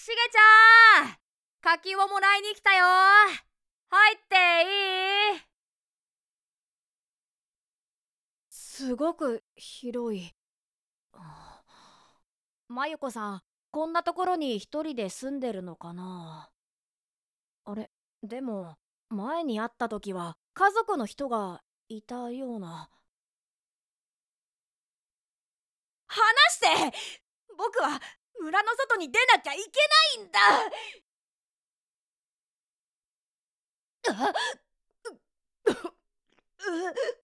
しげちゃん、柿をもらいに来たよ。入っていい？すごく広い。まゆこさん、こんなところに一人で住んでるのかな？あれ、でも前に会った時は家族の人がいたような。話して！僕は村の外に出なきゃいけないんだ。あっうう